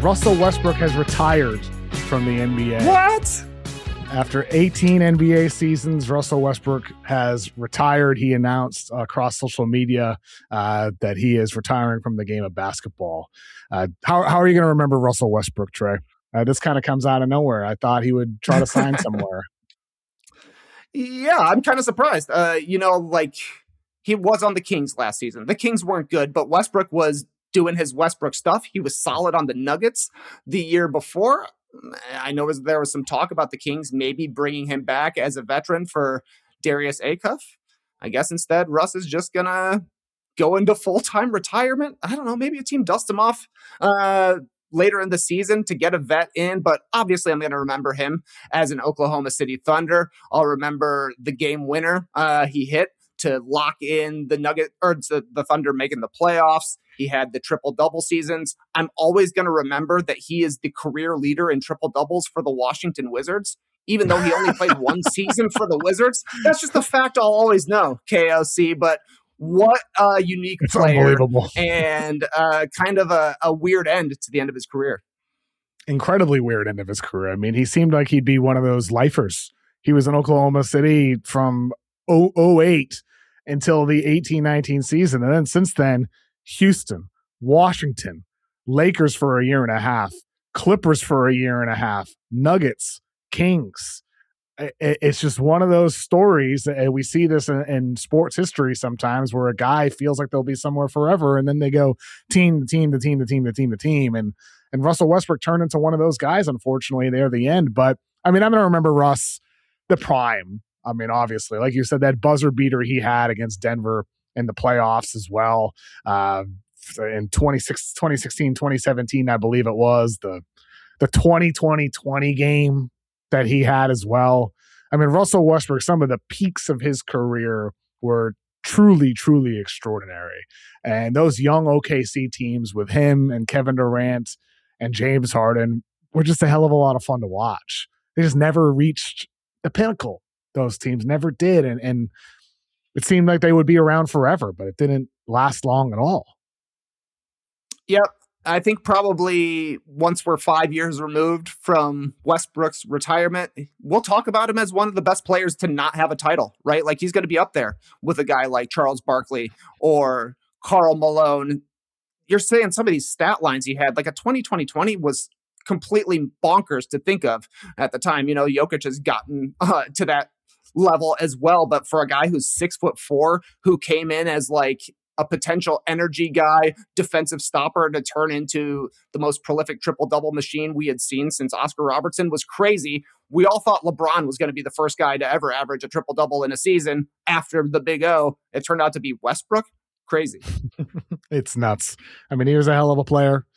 Russell Westbrook has retired from the NBA. What? After 18 NBA seasons, Russell Westbrook has retired. He announced across social media that he is retiring from the game of basketball. How are you going to remember Russell Westbrook, Trey? This kind of comes out of nowhere. I thought he would try to sign somewhere. Yeah, I'm kind of surprised. He was on the Kings last season. The Kings weren't good, but Westbrook was doing his Westbrook stuff. He was solid on the Nuggets the year before. I know there was some talk about the Kings maybe bringing him back as a veteran for Darius Acuff. I guess instead Russ is just going to go into full-time retirement. I don't know, maybe a team dusts him off later in the season to get a vet in, but obviously I'm going to remember him as an Oklahoma City Thunder. I'll remember the game winner he hit to lock in the the Thunder making the playoffs. He had the triple-double seasons. I'm always going to remember that he is the career leader in triple-doubles for the Washington Wizards, even though he only played one season for the Wizards. That's just a fact I'll always know, KOC, but what a unique player. Unbelievable. And kind of a weird end to the end of his career. Incredibly weird end of his career. I mean, he seemed like he'd be one of those lifers. He was in Oklahoma City from 2008 until the 18-19 season. And then since then, Houston, Washington, Lakers for a year and a half, Clippers for a year and a half, Nuggets, Kings. It's just one of those stories, and we see this in sports history sometimes, where a guy feels like they'll be somewhere forever, and then they go team to team to team to team to team to team. And Russell Westbrook turned into one of those guys, unfortunately, near the end. But, I mean, I'm going to remember Russ, the prime. I mean, obviously, like you said, that buzzer beater he had against Denver in the playoffs as well. In 2016, 2017, I believe it was, the 2020 game that he had as well. I mean, Russell Westbrook, some of the peaks of his career were truly, truly extraordinary. And those young OKC teams with him and Kevin Durant and James Harden were just a hell of a lot of fun to watch. They just never reached the pinnacle. Those teams never did. And it seemed like they would be around forever, but it didn't last long at all. Yep. I think probably once we're 5 years removed from Westbrook's retirement, we'll talk about him as one of the best players to not have a title, right? Like he's going to be up there with a guy like Charles Barkley or Karl Malone. You're saying some of these stat lines he had, like a 2020 was completely bonkers to think of at the time. You know, Jokic has gotten to that level as well, but for a guy who's 6'4", who came in as like a potential energy guy, defensive stopper to turn into the most prolific triple-double machine we had seen since Oscar Robertson was crazy. We all thought LeBron was going to be the first guy to ever average a triple-double in a season after the Big O. It turned out to be Westbrook. Crazy. It's nuts. I mean, he was a hell of a player.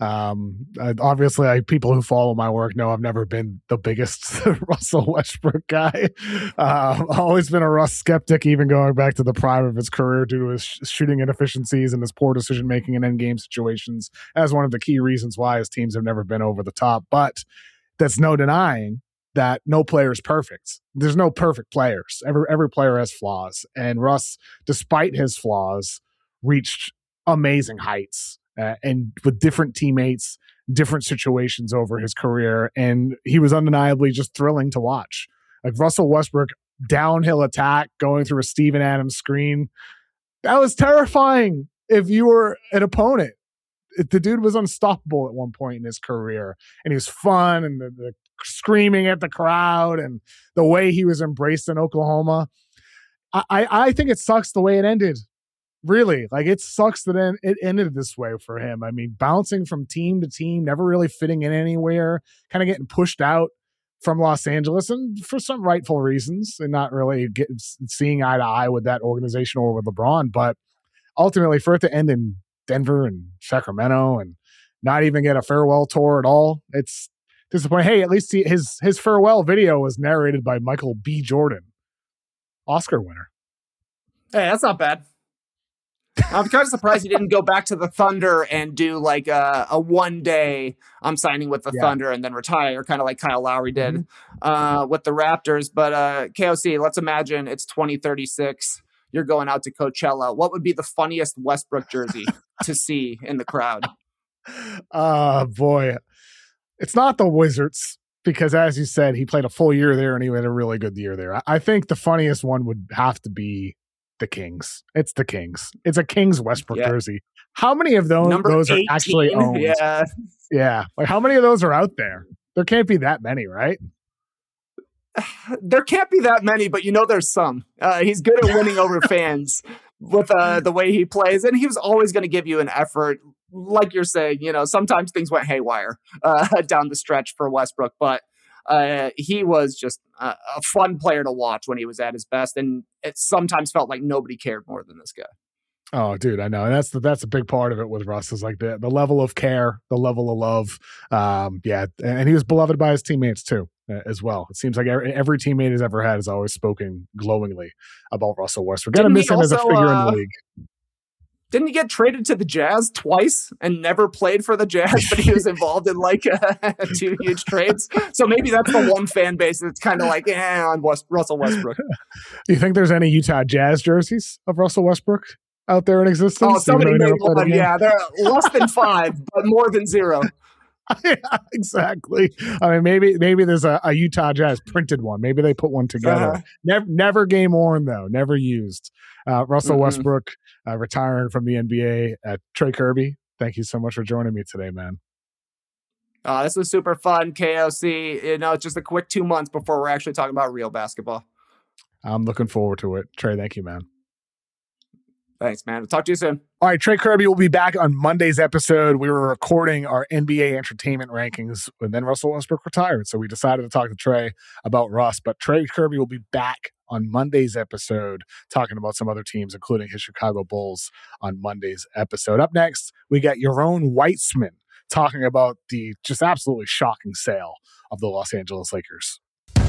Obviously, people who follow my work know I've never been the biggest Russell Westbrook guy. I've always been a Russ skeptic, even going back to the prime of his career due to his shooting inefficiencies and his poor decision-making in endgame situations as one of the key reasons why his teams have never been over the top. But that's no denying that no player is perfect. There's no perfect players. Every player has flaws. And Russ, despite his flaws, reached amazing heights. And with different teammates, different situations over his career. And he was undeniably just thrilling to watch. Like Russell Westbrook, downhill attack, going through a Steven Adams screen. That was terrifying if you were an opponent. The dude was unstoppable at one point in his career. And he was fun, and the screaming at the crowd and the way he was embraced in Oklahoma. I think it sucks the way it ended. Really, like it sucks that it ended this way for him. I mean, bouncing from team to team, never really fitting in anywhere, kind of getting pushed out from Los Angeles, and for some rightful reasons, and not really seeing eye to eye with that organization or with LeBron. But ultimately, for it to end in Denver and Sacramento and not even get a farewell tour at all, it's disappointing. Hey, at least his farewell video was narrated by Michael B. Jordan, Oscar winner. Hey, that's not bad. I'm kind of surprised he didn't go back to the Thunder and do like a 1 day I'm signing with the Thunder and then retire, kind of like Kyle Lowry did with the Raptors. But KOC, let's imagine it's 2036. You're going out to Coachella. What would be the funniest Westbrook jersey to see in the crowd? Boy, it's not the Wizards because, as you said, he played a full year there and he had a really good year there. I think the funniest one would have to be the Kings. It's the Kings. It's a Kings Westbrook jersey. How many of those are actually owned? Yeah. Like, how many of those are out there? There can't be that many, right? There can't be that many, but there's some. He's good at winning over fans with the way he plays, and he was always going to give you an effort. Like you're saying, sometimes things went haywire down the stretch for Westbrook, but he was just a fun player to watch when he was at his best, and it sometimes felt like nobody cared more than this guy. Oh, dude, I know. And that's a big part of it with Russ is like the level of care, the level of love. Yeah. And he was beloved by his teammates too, as well. It seems like every teammate he's ever had has always spoken glowingly about Russell Westbrook. We're going to miss him as a figure in the league. Didn't he get traded to the Jazz twice and never played for the Jazz, but he was involved in like 2 huge trades? So maybe that's the one fan base that's kind of like, on Russell Westbrook. Do you think there's any Utah Jazz jerseys of Russell Westbrook out there in existence? Oh, somebody made one. Yeah, they're less than 5, but more than 0. Yeah, exactly. I mean, maybe there's a Utah Jazz printed one. Maybe they put one together. Never game worn though. Never used. Russell Westbrook retiring from the NBA. Trey Kirby, thank you so much for joining me today, man. This was super fun, KOC. It's just a quick 2 months before we're actually talking about real basketball. I'm looking forward to it. Trey, thank you, man. Thanks, man. We'll talk to you soon. All right, Trey Kirby will be back on Monday's episode. We were recording our NBA entertainment rankings, and then Russell Westbrook retired. So we decided to talk to Trey about Russ. But Trey Kirby will be back on Monday's episode talking about some other teams, including his Chicago Bulls on Monday's episode. Up next, we got Yaron Weitzman talking about the just absolutely shocking sale of the Los Angeles Lakers.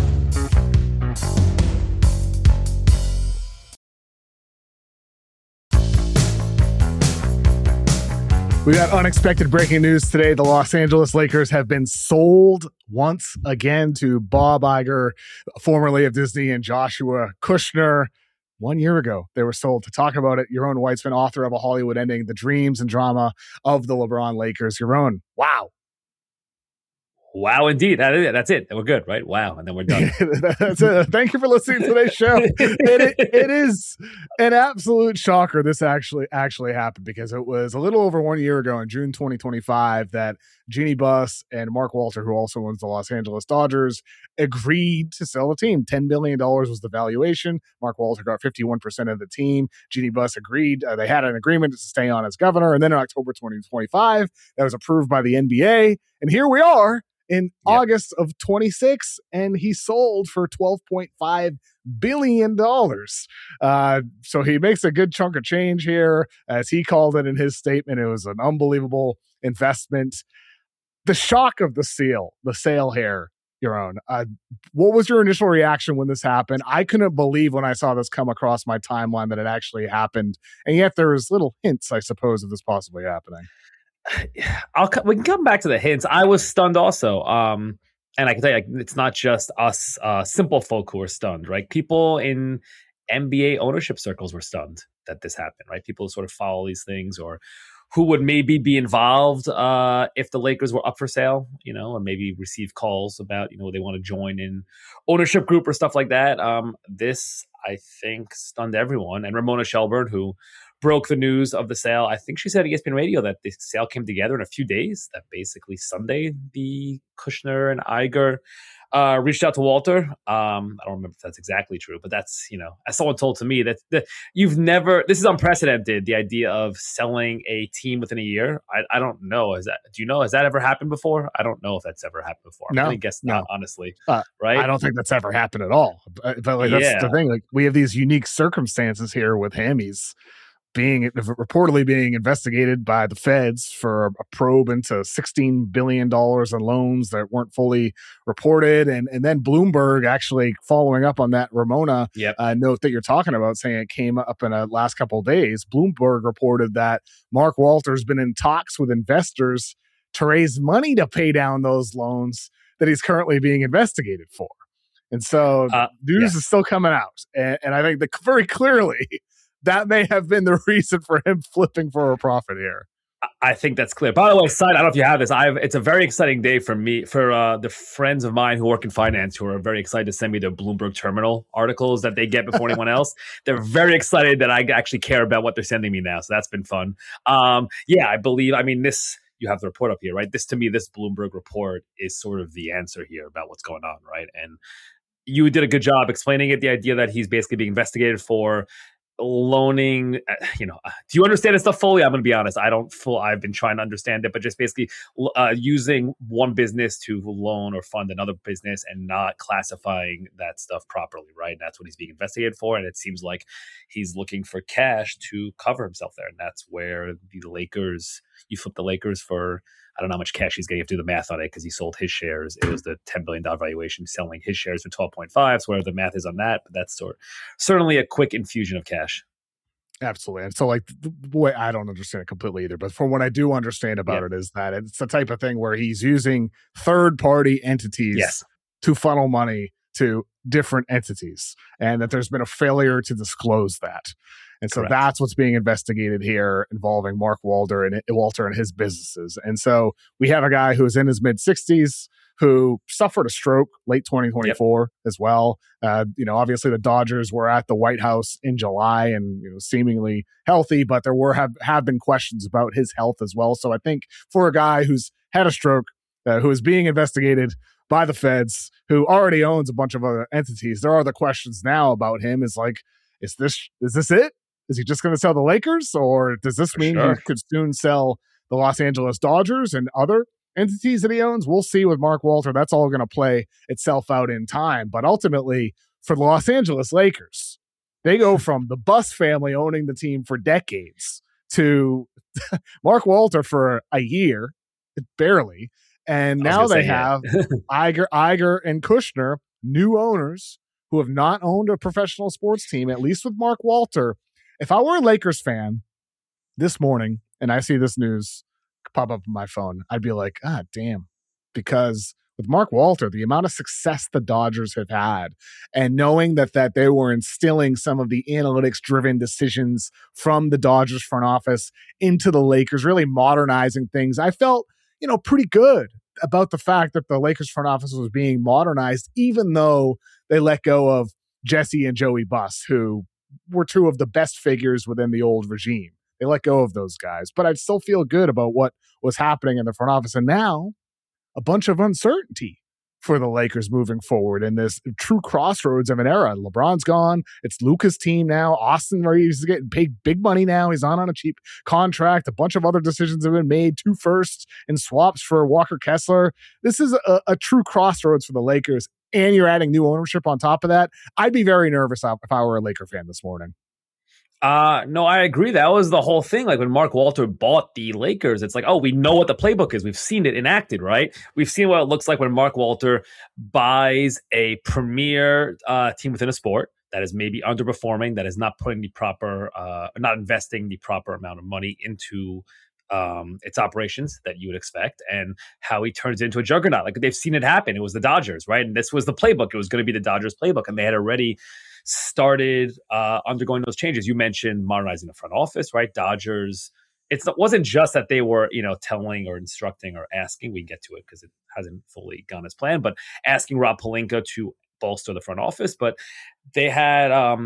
We got unexpected breaking news today. The Los Angeles Lakers have been sold once again to Bob Iger, formerly of Disney, and Joshua Kushner. 1 year ago, they were sold. To talk about it, Yaron Weitzman, author of A Hollywood Ending, The Dreams and Drama of the LeBron Lakers. Yaron, wow. Wow, indeed. That's it. We're good, right? Wow. And then we're done. That's it. Thank you for listening to today's show. It is an absolute shocker. This actually happened because it was a little over 1 year ago in June 2025 that Jeannie Buss and Mark Walter, who also owns the Los Angeles Dodgers, agreed to sell the team. $10 billion was the valuation. Mark Walter got 51% of the team. Jeannie Buss agreed. They had an agreement to stay on as governor. And then in October 2025, that was approved by the NBA. And here we are in August of 26, and he sold for $12.5 billion. So he makes a good chunk of change here. As he called it in his statement, it was an unbelievable investment. The shock of the sale here, Yaron. What was your initial reaction when this happened? I couldn't believe when I saw this come across my timeline that it actually happened. And yet there was little hints, I suppose, of this possibly happening. We can come back to the hints. I was stunned also. And I can tell you, it's not just us simple folk who are stunned, right? People in NBA ownership circles were stunned that this happened, right? People who sort of follow these things or who would maybe be involved if the Lakers were up for sale, or maybe receive calls about, they want to join in ownership group or stuff like that. This, I think, stunned everyone. And Ramona Shelburne, who broke the news of the sale, I think she said at ESPN Radio that the sale came together in a few days, that basically Sunday, the Kushner and Iger reached out to Walter. I don't remember if that's exactly true, but that's, as someone told to me that this is unprecedented, the idea of selling a team within a year. I don't know. Do you know, has that ever happened before? I don't know if that's ever happened before. No, I guess not, honestly. Right? I don't think that's ever happened at all. But that's the thing. Like, we have these unique circumstances here with him. He's reportedly being investigated by the feds for a probe into $16 billion in loans that weren't fully reported. And then Bloomberg actually following up on that Ramona note that you're talking about, saying it came up in the last couple of days. Bloomberg reported that Mark Walter's been in talks with investors to raise money to pay down those loans that he's currently being investigated for. And so news is still coming out. And I think that very clearly that may have been the reason for him flipping for a profit here. I think that's clear. By the way, I don't know if you have this. It's a very exciting day for me, for the friends of mine who work in finance who are very excited to send me their Bloomberg Terminal articles that they get before anyone else. They're very excited that I actually care about what they're sending me now. So that's been fun. Yeah, I believe. I mean, you have the report up here, right? This Bloomberg report is sort of the answer here about what's going on, right? And you did a good job explaining it. The idea that he's basically being investigated for loaning, do you understand this stuff fully? I'm going to be honest. I've been trying to understand it, but just basically using one business to loan or fund another business and not classifying that stuff properly, right? And that's what he's being investigated for. And it seems like he's looking for cash to cover himself there. And that's where you flip the Lakers for, I don't know how much cash he's getting. You have to do the math on it because he sold his shares. It was the $10 billion valuation, selling his shares for 12.5. So whatever the math is on that, but that's certainly a quick infusion of cash. Absolutely. And so like the way I don't understand it completely either, but from what I do understand about it is that it's the type of thing where he's using third-party entities to funnel money to different entities, and that there's been a failure to disclose that. And so that's what's being investigated here, involving Mark Walter and his businesses. And so we have a guy who's in his mid-60s who suffered a stroke late 2024 as well. Obviously the Dodgers were at the White House in July and seemingly healthy, but there have been questions about his health as well. So I think for a guy who's had a stroke, who is being investigated by the feds, who already owns a bunch of other entities, there are the questions now about him. Is this it? Is he just going to sell the Lakers, or does this mean he could soon sell the Los Angeles Dodgers and other entities that he owns? We'll see with Mark Walter. That's all going to play itself out in time. But ultimately, for the Los Angeles Lakers, they go from the Buss family owning the team for decades to Mark Walter for a year, barely. And now they have Iger and Kushner, new owners who have not owned a professional sports team, at least with Mark Walter. If I were a Lakers fan this morning and I see this news pop up on my phone, I'd be like, damn. Because with Mark Walter, the amount of success the Dodgers have had, and knowing that they were instilling some of the analytics-driven decisions from the Dodgers front office into the Lakers, really modernizing things, I felt, pretty good about the fact that the Lakers front office was being modernized, even though they let go of Jesse and Joey Buss, who were two of the best figures within the old regime. They let go of those guys, but I'd still feel good about what was happening in the front office. And now a bunch of uncertainty for the Lakers moving forward in this true crossroads of an era. LeBron's gone. It's Luka's team now. Austin Reeves is getting paid big money now. He's not on a cheap contract. A bunch of other decisions have been made. 2 firsts and swaps for Walker Kessler. This is a true crossroads for the Lakers. And you're adding new ownership on top of that. I'd be very nervous if I were a Laker fan this morning. No, I agree. That was the whole thing. Like when Mark Walter bought the Lakers, it's like, we know what the playbook is. We've seen it enacted, right? We've seen what it looks like when Mark Walter buys a premier team within a sport that is maybe underperforming, that is not putting not investing the proper amount of money into its operations that you would expect, and how he turns into a juggernaut. Like they've seen it happen. It was the Dodgers, right? And this was the playbook. It was going to be the Dodgers playbook, and they had already started undergoing those changes. You mentioned modernizing the front office, right? Dodgers, it wasn't just that they were, telling or instructing or asking. We can get to it because it hasn't fully gone as planned, but asking Rob Pelinka to bolster the front office. But they had,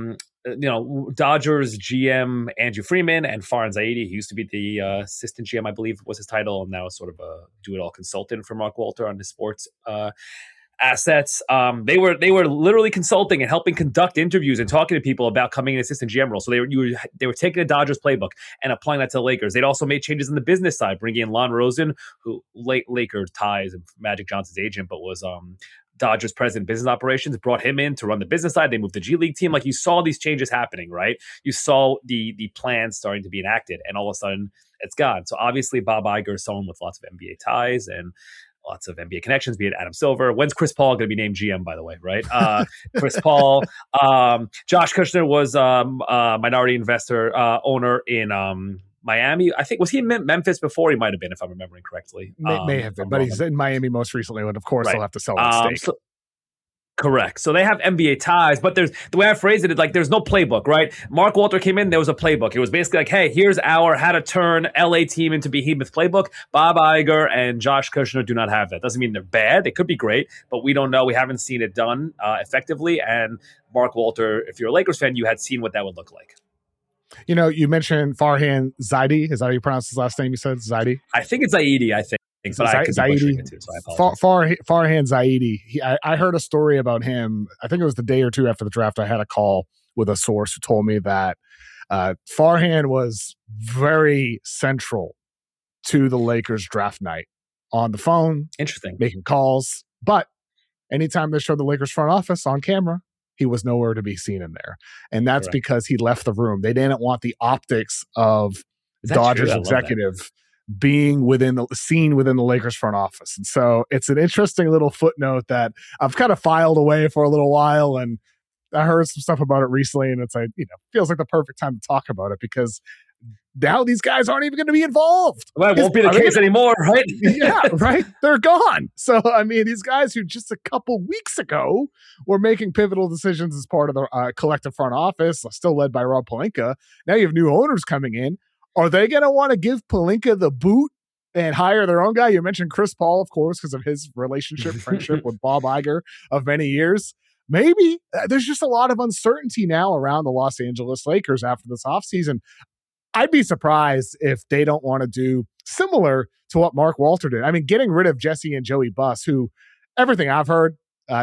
Dodgers GM Andrew Freeman and Farhan Zaidi. He used to be the assistant GM, I believe was his title, and now is sort of a do-it-all consultant for Mark Walter on his sports assets. They were literally consulting and helping conduct interviews and talking to people about coming in assistant GM role. So they were taking the Dodgers playbook and applying that to the Lakers. They'd also made changes in the business side, bringing in Lon Rosen, who Laker ties and Magic Johnson's agent, but was Dodgers president of business operations, brought him in to run the business side. They moved the G League team. Like you saw these changes happening, right? You saw the plans starting to be enacted, and all of a sudden it's gone. So obviously Bob Iger is someone with lots of NBA ties and lots of NBA connections, be it Adam Silver. When's Chris Paul going to be named GM, by the way, right? Chris Paul. Josh Kushner was a minority investor owner in Miami. I think, was he in Memphis before? He might have been, if I'm remembering correctly. May have been, but he's in Miami most recently, and of course they'll have to sell that stake. Correct. So they have NBA ties, but there's the way I phrased it is like there's no playbook, right? Mark Walter came in, there was a playbook. It was basically like, hey, here's our how to turn LA team into behemoth playbook. Bob Iger and Josh Kushner do not have that. Doesn't mean they're bad. They could be great, but we don't know. We haven't seen it done effectively. And Mark Walter, if you're a Lakers fan, you had seen what that would look like. You know, you mentioned Farhan Zaidi. Is that how you pronounce his last name? You said Zaidi? I think it's Zaidi, I think. But I could be butchering it too, so I apologize. Farhan Zaidi. I heard a story about him. I think it was the day or two after the draft. I had a call with a source who told me that Farhan was very central to the Lakers draft night on the phone. Interesting. Making calls. But anytime they showed the Lakers front office on camera, he was nowhere to be seen in there. And that's because he left the room. They didn't want the optics of Dodgers executive being within the Lakers front office. And so it's an interesting little footnote that I've kind of filed away for a little while. And I heard some stuff about it recently, and it's like, feels like the perfect time to talk about it because now these guys aren't even going to be involved. Well, it won't be the case anymore, right? Yeah, right. They're gone. So, I mean, these guys who just a couple weeks ago were making pivotal decisions as part of the collective front office, still led by Rob Pelinka. Now you have new owners coming in. Are they going to want to give Pelinka the boot and hire their own guy? You mentioned Chris Paul, of course, because of his friendship with Bob Iger of many years. Maybe there's just a lot of uncertainty now around the Los Angeles Lakers after this offseason. I'd be surprised if they don't want to do similar to what Mark Walter did. I mean, getting rid of Jesse and Joey Buss, who everything I've heard,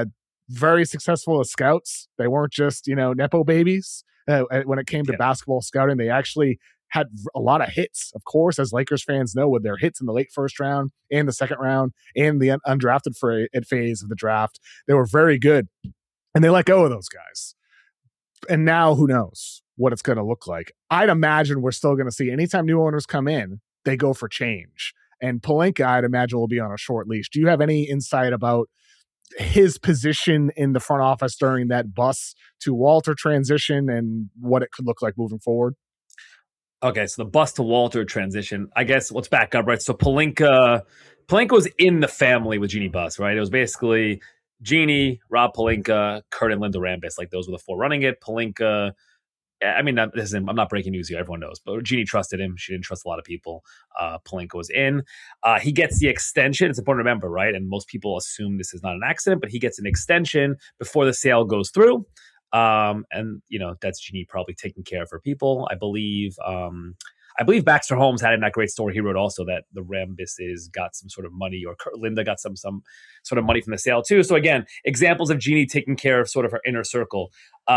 very successful as scouts. They weren't just, Nepo babies. When it came to basketball scouting, they actually had a lot of hits, of course, as Lakers fans know, with their hits in the late first round and the second round and the undrafted phase of the draft. They were very good, and they let go of those guys. And now who knows what it's going to look like. I'd imagine we're still going to see anytime new owners come in, they go for change. And Pelinka, I'd imagine, will be on a short leash. Do you have any insight about his position in the front office during that Buss to Walter transition and what it could look like moving forward? Okay, so the Buss to Walter transition, I guess let's back up, right? So Pelinka was in the family with Jeanie Buss, right? It was basically Jeanie, Rob Pelinka, Kurt, and Linda Rambis. Like those were the four running it. Pelinka, I mean, I'm not breaking news here. Everyone knows. But Jeanie trusted him. She didn't trust a lot of people. Pelinka was in. He gets the extension. It's important to remember, right? And most people assume this is not an accident, but he gets an extension before the sale goes through. And that's Jeanie probably taking care of her people. I believe Baxter Holmes had in that great story he wrote also that the Rambises got some sort of money, or Linda got some sort of money from the sale too. So again, examples of Jeanie taking care of sort of her inner circle.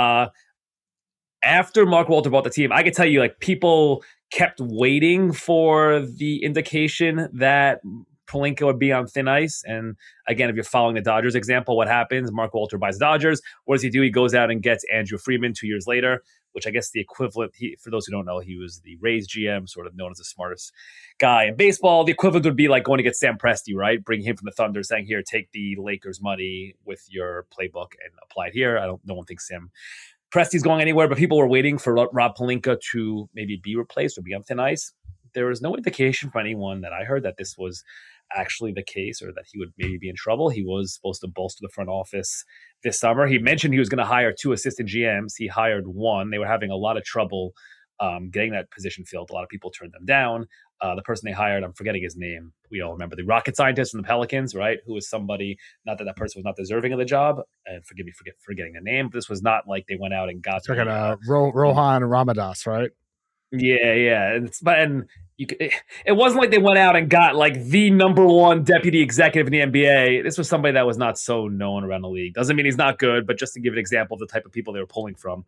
After Mark Walter bought the team, I could tell you, like, people kept waiting for the indication that Pelinka would be on thin ice. And again, if you're following the Dodgers example, what happens? Mark Walter buys the Dodgers. What does he do? He goes out and gets Andrew Friedman 2 years later, which I guess the equivalent, for those who don't know, he was the Rays GM, sort of known as the smartest guy in baseball. The equivalent would be like going to get Sam Presti, right? Bring him from the Thunder, saying, here, take the Lakers money with your playbook and apply it here. No one thinks Sam Presti's going anywhere, but people were waiting for Rob Pelinka to maybe be replaced or be on thin ice. There was no indication from anyone that I heard that this was actually the case or that he would maybe be in trouble. He was supposed to bolster the front office this summer. He mentioned he was going to hire 2 assistant GMs. He hired 1. They were having a lot of trouble getting that position filled. A lot of people turned them down. The person they hired, I'm forgetting his name. We all remember the rocket scientist from the Pelicans, right? Who was somebody, not that person was not deserving of the job. And forgive me for forgetting the name. But this was not like they went out and got Rohan Ramadas, right? Yeah. It wasn't like they went out and got like the number 1 deputy executive in the NBA. This was somebody that was not so known around the league. Doesn't mean he's not good, but just to give an example of the type of people they were pulling from.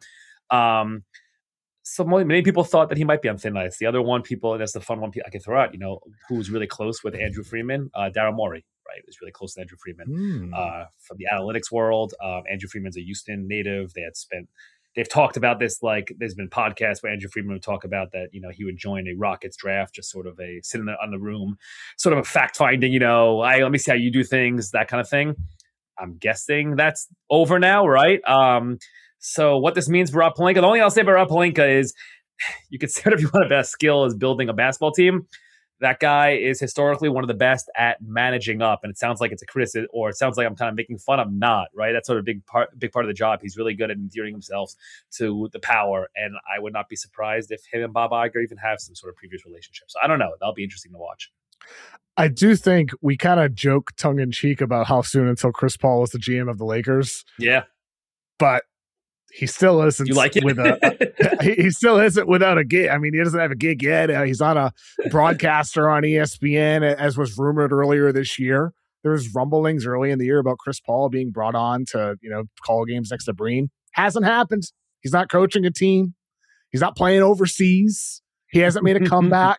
So many people thought that he might be on thin ice. The other one, and that's the fun one I can throw out, who was really close with Andrew Freeman, Daryl Morey, right? Was really close to Andrew Freeman from the analytics world. Andrew Freeman's a Houston native. They've talked about this, like there's been podcasts where Andrew Freeman would talk about that, he would join a Rockets draft, just sort of a sitting on the room, sort of a fact finding, let me see how you do things, that kind of thing. I'm guessing that's over now, right? So what this means for Rob Pelinka, the only thing I'll say about Rob Pelinka is you could say whatever you want about skill is building a basketball team. that guy is historically one of the best at managing up. And it sounds like it's a criticism, or it sounds like I'm kind of making fun. I'm not, right? That's sort of a big part of the job. He's really good at endearing himself to the power. And I would not be surprised if him and Bob Iger even have some sort of previous relationship. So I don't know. That'll be interesting to watch. I do think we kind of joke tongue in cheek about how soon until Chris Paul is the GM of the Lakers. Yeah. But he still isn't. You like it? He still isn't without a gig. I mean, he doesn't have a gig yet. He's not a broadcaster on ESPN, as was rumored earlier this year. There was rumblings early in the year about Chris Paul being brought on to, call games next to Breen. Hasn't happened. He's not coaching a team. He's not playing overseas. He hasn't made a comeback.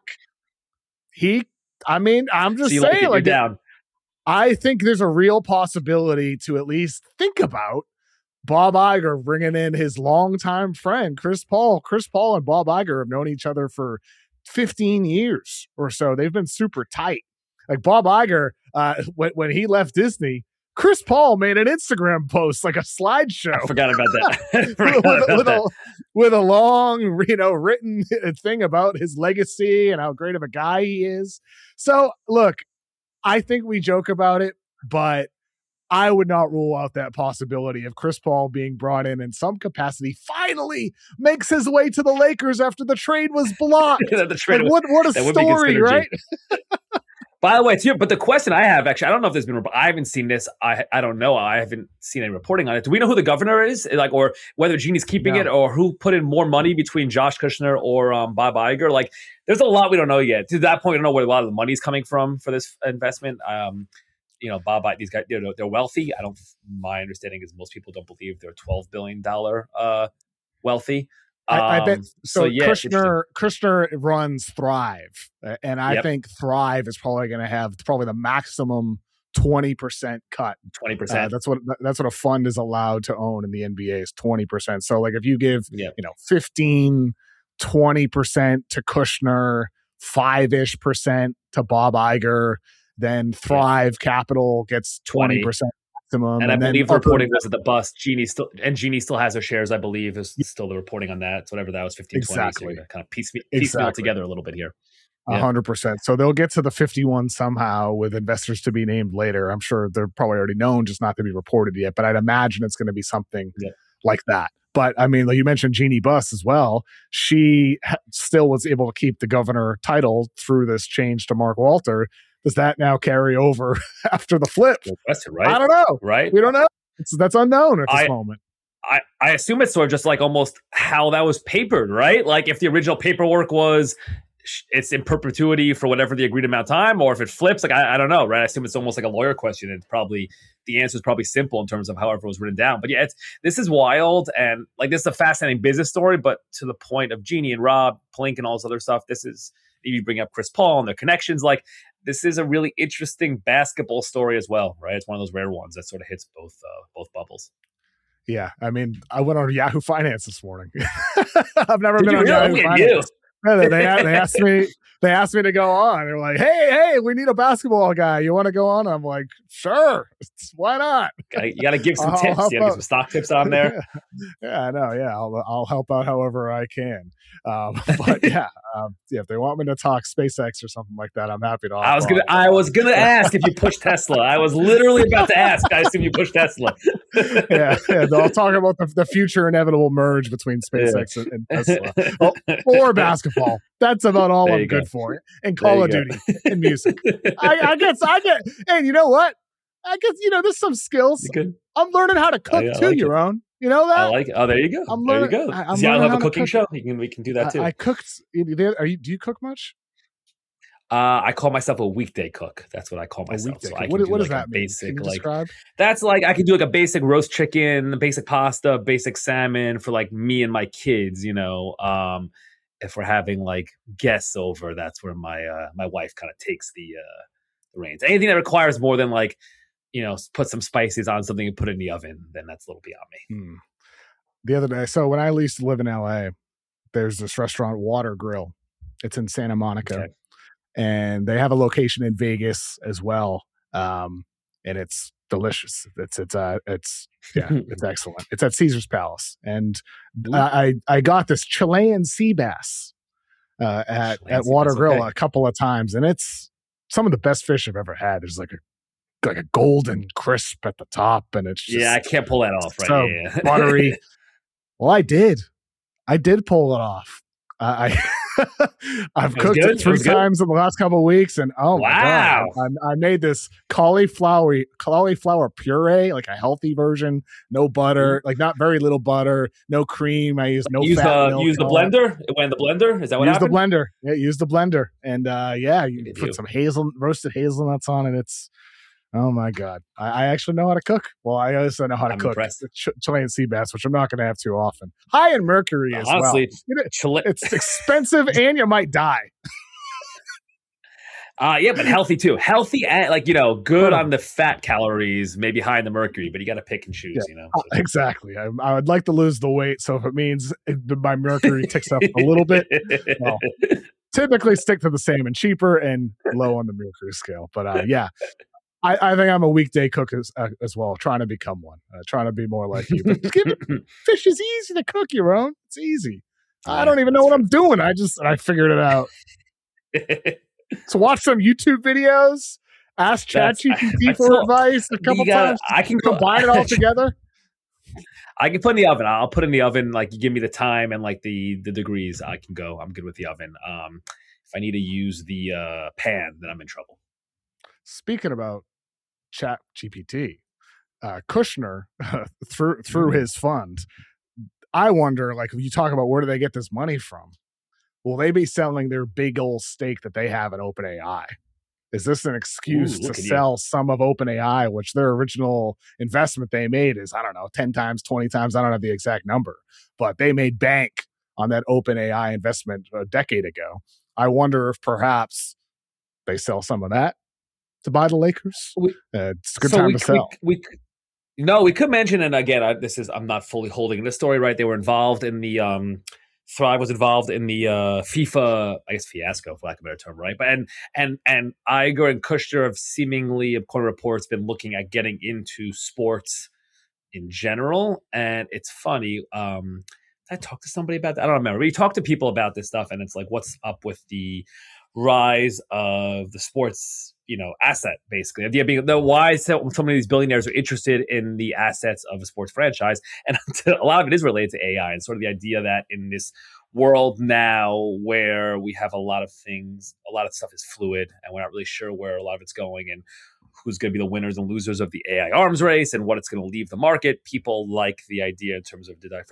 I'm just saying, like down. I think there's a real possibility to at least think about Bob Iger bringing in his longtime friend, Chris Paul. Chris Paul and Bob Iger have known each other for 15 years or so. They've been super tight. Like Bob Iger, when he left Disney, Chris Paul made an Instagram post, like a slideshow. I forgot about that. with a long, written thing about his legacy and how great of a guy he is. So, look, I think we joke about it, but I would not rule out that possibility of Chris Paul being brought in some capacity. Finally makes his way to the Lakers after the trade was blocked. What a story, right? By the way, but the question I have, actually, I don't know if there's been, I haven't seen this. I don't know. I haven't seen any reporting on it. Do we know who the governor is? Like, or whether Genie's keeping it, or who put in more money between Josh Kushner or Bob Iger? Like, there's a lot we don't know yet. To that point, we don't know where a lot of the money's coming from for this investment. Bob Iger, these guys, they're wealthy. My understanding is most people don't believe they're $12 billion wealthy. I bet so. Yeah, Kushner runs Thrive, and I think Thrive is probably going to have the maximum 20% cut. 20%. That's what a fund is allowed to own in the NBA is 20%. So like if you give 15, 20% to Kushner, 5-ish% to Bob Iger, then Thrive Capital gets 20%. Maximum, and I believe the reporting was at the bust. Genie still has her shares, I believe, is still the reporting on that. So whatever that was, 15, exactly. 20. So kind of piecemeal together a little bit here. 100%. So they'll get to the 51 somehow with investors to be named later. I'm sure they're probably already known, just not to be reported yet. But I'd imagine it's going to be something like that. But I mean, like you mentioned Jeannie Buss as well. She still was able to keep the governor title through this change to Mark Walter. Does that now carry over after the flip? Question, right? I don't know. Right? We don't know. That's unknown at this moment. I assume it's sort of just like almost how that was papered, right? Like if the original paperwork was it's in perpetuity for whatever the agreed amount of time, or if it flips, like I don't know, right? I assume it's almost like a lawyer question. It's probably the answer is probably simple in terms of however it was written down. But yeah, this is wild, and like this is a fascinating business story. But to the point of Jeannie and Rob Pelinka and all this other stuff, this is you bring up Chris Paul and their connections. Like this is a really interesting basketball story as well, right? It's one of those rare ones that sort of hits both bubbles. Yeah, I mean, I went on Yahoo Finance this morning. I've never been on Yahoo Finance. They asked me to go on. They're like, hey, we need a basketball guy. You want to go on? I'm like, sure. Why not? You got to give some tips. You got to get some stock tips on there. Yeah, I know. Yeah, I'll help out however I can. But if they want me to talk SpaceX or something like that, I'm happy to. I was gonna ask if you push Tesla. I was literally about to ask. I assume you push Tesla. yeah. I'll talk about the future inevitable merge between SpaceX and Tesla, or basketball. That's about all I'm good for. And Call of Duty and music. I get. And you know what? I guess there's some skills. I'm learning how to cook too. Your own. You know that? I like it. Oh, there you go. There you go. I have a cooking show. We can do that too. I cooked. Do you cook much? I call myself a weekday cook. That's what I call myself. So I what does that mean? Basic, describe? That's like I can do like a basic roast chicken, basic pasta, basic salmon for like me and my kids. If we're having like guests over, that's where my wife kind of takes the reins. Anything that requires more than like put some spices on something and put it in the oven, then that's a little beyond me. The other day, so when I used to live in LA, there's this restaurant, Water Grill. It's in Santa Monica. Okay. And they have a location in Vegas as well. And it's delicious. It's excellent. It's at Caesar's Palace. And I got this Chilean sea bass at Lansing, Water that's Grill okay. a couple of times, and it's some of the best fish I've ever had. There's like a golden crisp at the top, and it's just Yeah, I can't pull that off, right? so Yeah. buttery. Well, I did pull it off. I've cooked it 3 times in the last couple of weeks, and oh my god, I made this cauliflower puree, like a healthy version, no butter, like not very little butter, no cream. I used fat milk. Use the blender. It went in the blender. Is that what happened? Use the blender. Yeah, use the blender, and you put some roasted hazelnuts on it. It's oh my god, I actually know how to cook. Well, I also know how to cook Chilean sea bass, which I'm not going to have too often. High in mercury as honestly, well. It's expensive, and you might die. Yeah, but healthy too. Healthy and good on the fat calories, maybe high in the mercury, but you got to pick and choose. Exactly. I would like to lose the weight, so if it means my mercury ticks up a little bit, well, typically stick to the salmon, cheaper and low on the mercury scale. But yeah. I think I'm a weekday cook as well, trying to become one, trying to be more like you. But fish is easy to cook, Yaron. It's easy. I don't even know what I'm doing. I figured it out. So watch some YouTube videos, ask ChatGPT for advice a couple times. I can combine it all together. I can put in the oven. I'll put in the oven. Like you give me the time and like the degrees, I can go. I'm good with the oven. If I need to use the pan, then I'm in trouble. Speaking about Chat GPT, Kushner through his fund. I wonder, like, you talk about where do they get this money from? Will they be selling their big old stake that they have in OpenAI? Is this an excuse to sell some of OpenAI, which their original investment they made is, I don't know, 10 times, 20 times, I don't have the exact number, but they made bank on that OpenAI investment a decade ago. I wonder if perhaps they sell some of that to buy the Lakers. It's a good time to sell. We could mention, and again, I'm not fully holding this story right. They were involved in the Thrive was involved in the FIFA, I guess, fiasco, for lack of a better term, right? But and Iger and Kushner have seemingly, according to reports, been looking at getting into sports in general. And it's funny. I talked to somebody about that. I don't remember. We talked to people about this stuff, and it's like, what's up with the rise of the sports, asset, basically. The idea being why so many of these billionaires are interested in the assets of a sports franchise. And a lot of it is related to AI and sort of the idea that in this world now where we have a lot of stuff is fluid and we're not really sure where a lot of it's going and who's going to be the winners and losers of the AI arms race and what it's going to leave the market. People like the idea in terms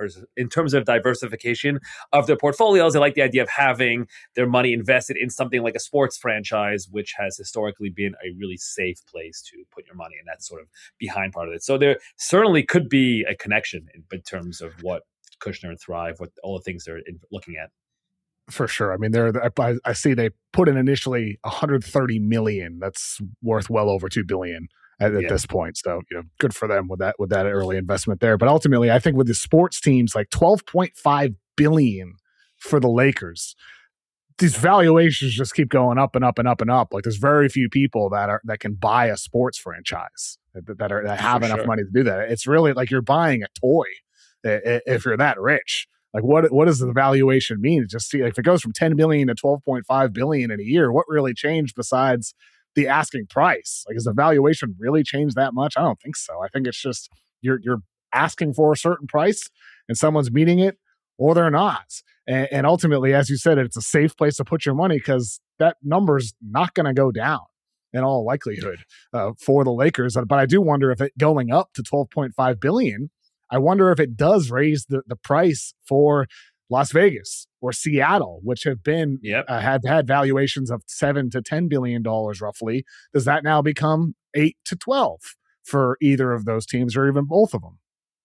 of diversification of their portfolios. They like the idea of having their money invested in something like a sports franchise, which has historically been a really safe place to put your money. And that's sort of behind part of it. So there certainly could be a connection in terms of what Kushner and Thrive, what all the things they're looking at. For sure. I mean, I see they put in initially 130 million. That's worth well over 2 billion at this point. So, good for them with that early investment there. But ultimately, I think with the sports teams, like 12.5 billion for the Lakers, these valuations just keep going up and up and up and up. Like there's very few people that can buy a sports franchise that have enough money to do that. It's really like you're buying a toy if you're that rich. Like what does the valuation mean? Just see, like, if it goes from 10 billion to 12.5 billion in a year, what really changed besides the asking price? Like, has the valuation really changed that much? I don't think so. I think it's just you're asking for a certain price and someone's meeting it or they're not. And ultimately, as you said, it's a safe place to put your money because that number's not going to go down in all likelihood for the Lakers. But I do wonder if it going up to 12.5 billion, I wonder if it does raise the price for Las Vegas or Seattle, which have been have had valuations of $7 to $10 billion roughly. Does that now become 8 to 12 for either of those teams or even both of them?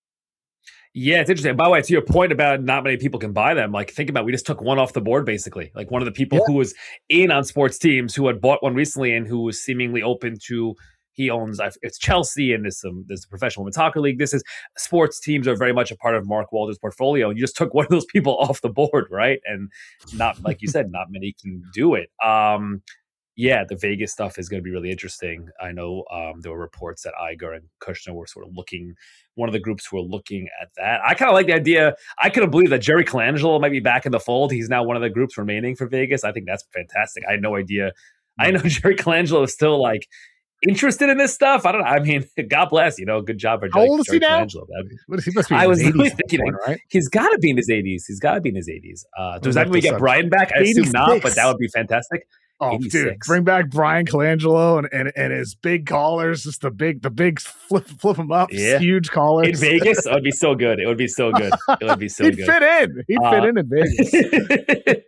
Yeah, it's interesting. By the way, to your point about not many people can buy them, like think about, we just took one off the board, basically. Like one of the people who was in on sports teams who had bought one recently and who was seemingly open to, he owns, it's Chelsea and there's the Professional Women's Soccer League. Sports teams are very much a part of Mark Walder's portfolio. And you just took one of those people off the board, right? And not, like you said, not many can do it. yeah, the Vegas stuff is going to be really interesting. I know there were reports that Iger and Kushner were sort of one of the groups who were looking at that. I kind of like the idea. I couldn't believe that Jerry Colangelo might be back in the fold. He's now one of the groups remaining for Vegas. I think that's fantastic. I had no idea. I know Jerry Colangelo is still like interested in this stuff. I don't know. I mean, God bless, good job for How old is he now? He must be I was really thinking, right? He's got to be in his 80s. Does that mean we get Brian back? I assume not, but that would be fantastic. Oh, 86. Dude, bring back Brian Colangelo and his big collars, just the big flip them up, huge collars. In Vegas, it would be so good. It would be so good. He'd fit in. He'd fit in Vegas.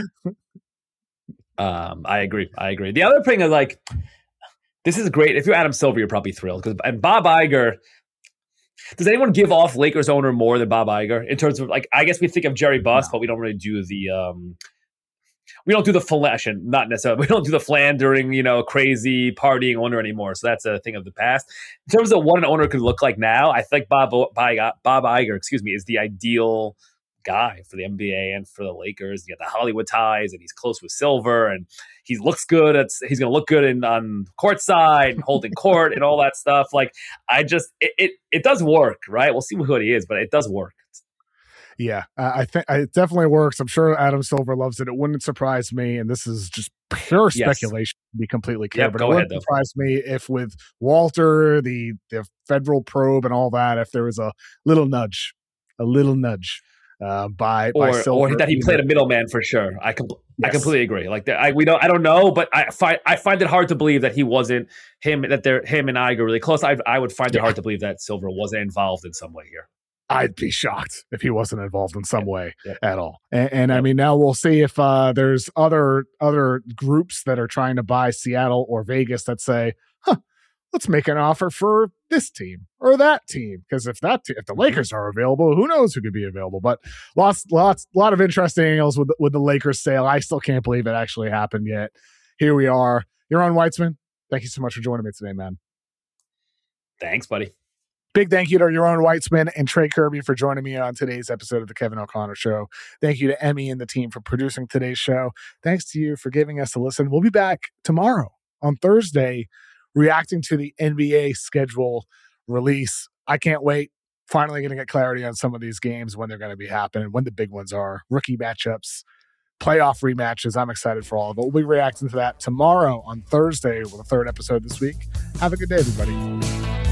I agree. The other thing is like, this is great. If you're Adam Silver, you're probably thrilled and Bob Iger. Does anyone give off Lakers owner more than Bob Iger in terms of like? I guess we think of Jerry Buss, but we don't really do the. We don't do the not necessarily. We don't do the philandering, crazy partying owner anymore. So that's a thing of the past. In terms of what an owner could look like now, I think Bob Iger, is the ideal guy for the NBA and for the Lakers. You got the Hollywood ties, and he's close with Silver, and he looks good. He's going to look good on courtside and holding court and all that stuff. Like, it does work, right? We'll see who he is, but it does work. Yeah, I think it definitely works. I'm sure Adam Silver loves it. It wouldn't surprise me, and this is just pure speculation to be completely clear, but it wouldn't surprise me if with Walter, the federal probe and all that, if there was a little nudge by Silver. Or that he played a middleman for sure. I completely agree. Like I don't know, but I find it hard to believe that he wasn't him and Iger really close. I would find it hard to believe that Silver wasn't involved in some way here. I'd be shocked if he wasn't involved in some way at all. And I mean, now we'll see if there's other groups that are trying to buy Seattle or Vegas that say, let's make an offer for this team or that team. Because if the Lakers are available, who knows who could be available? But lot of interesting angles with the Lakers sale. I still can't believe it actually happened yet. Here we are. Yaron Weitzman, thank you so much for joining me today, man. Thanks, buddy. Big thank you to Yaron Weitzman and Trey Kirby for joining me on today's episode of the Kevin O'Connor Show. Thank you to Emmy and the team for producing today's show. Thanks to you for giving us a listen. We'll be back tomorrow on Thursday reacting to the NBA schedule release. I can't wait. Finally going to get clarity on some of these games, when they're going to be happening, when the big ones are, rookie matchups, playoff rematches. I'm excited for all of it. We'll be reacting to that tomorrow on Thursday with a third episode this week. Have a good day, everybody.